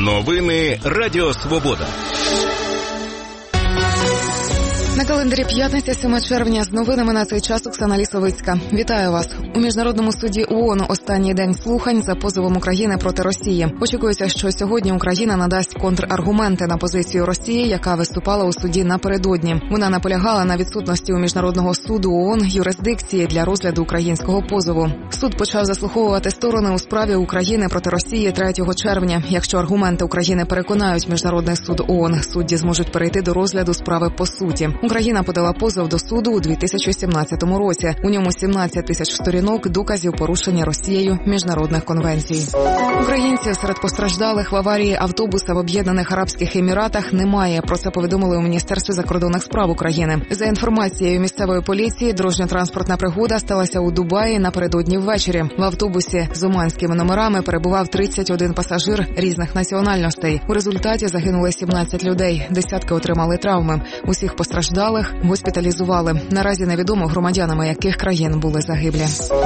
Новини Радіо Свобода. На календарі п'ятниця, 7 червня. З новинами на цей час Оксана Лісовицька. Вітаю вас. У Міжнародному суді ООН останній день слухань за позовом України проти Росії. Очікується, що сьогодні Україна надасть контраргументи на позицію Росії, яка виступала у суді напередодні. Вона наполягала на відсутності у Міжнародного суду ООН юрисдикції для розгляду українського позову. Суд почав заслуховувати сторони у справі України проти Росії 3 червня. Якщо аргументи України переконають Міжнародний суд ООН, судді зможуть перейти до розгляду справи по суті. Україна подала позов до суду у 2017 році. У ньому 17 тисяч сторінок доказів порушення Росією міжнародних конвенцій. Українців серед постраждалих в аварії автобуса в Об'єднаних Арабських Еміратах немає. Про це повідомили у Міністерстві закордонних справ України. За інформацією місцевої поліції, дорожньо-транспортна пригода сталася у Дубаї напередодні ввечері. В автобусі з оманськими номерами перебував 31 пасажир різних національностей. У результаті загинули 17 людей, десятки отримали травми. Усіх постраждалих госпіталізували. Наразі невідомо, громадянами яких країн були загиблі.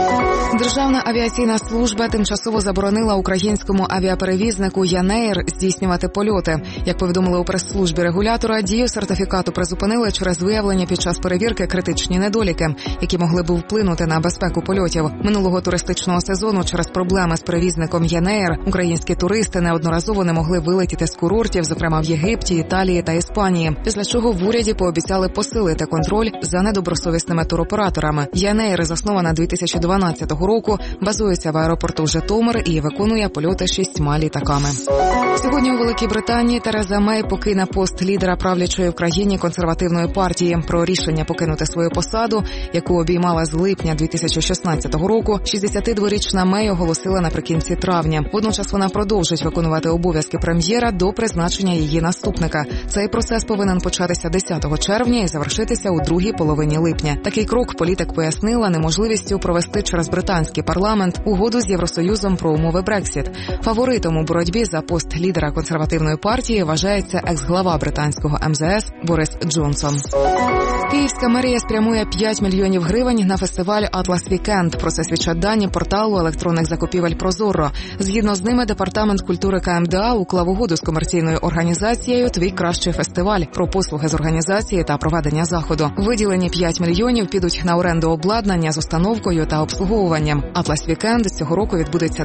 Державна авіаційна служба тимчасово заборонила українському авіаперевізнику «Янеїр» здійснювати польоти. Як повідомили у прес-службі регулятора, дію сертифікату призупинили через виявлення під час перевірки критичні недоліки, які могли б вплинути на безпеку польотів. Минулого туристичного сезону через проблеми з перевізником «Янеїр» українські туристи неодноразово не могли вилетіти з курортів, зокрема в Єгипті, Італії та Іспанії, після чого в уряді пообіцяли посилити контроль за недобросовісними туроператорами. «Янеїр» заснована 2012 року, базується в аеропорту Житомир і виконує польоти 6 літаками. Сьогодні у Великій Британії Тереза Мей покине пост лідера правлячої в країні консервативної партії. Про рішення покинути свою посаду, яку обіймала з липня 2016 року, 62-річна Мей оголосила наприкінці травня. Водночас вона продовжить виконувати обов'язки прем'єра до призначення її наступника. Цей процес повинен початися 10 червня і завершитися у другій половині липня. Такий крок політик пояснила неможливістю провести через британський парламент угоду з Євросоюзом про умови Брексіт. Фаворитом у боротьбі за пост лідера консервативної партії вважається екс-глава британського МЗС Борис Джонсон. Київська мерія спрямує 5 мільйонів гривень на фестиваль «Атлас Вікенд». Про це свідчать дані порталу електронних закупівель «Прозоро». Згідно з ними, Департамент культури КМДА уклав угоду з комерційною організацією «Твій кращий фестиваль» про послуги з організації та проведення заходу. Виділені 5 мільйонів підуть на оренду обладнання з установкою та обслуговуванням. «Атлас Вікенд» цього року відбудеться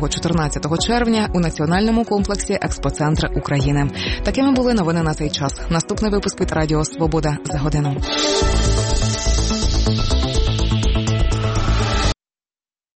9-14 червня у національному комплексі «Експоцентр України». Такими були новини на цей час. Наступний випуск від Радіо Свобода за годину.